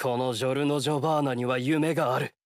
このジョルノ・ジョバーナには夢がある。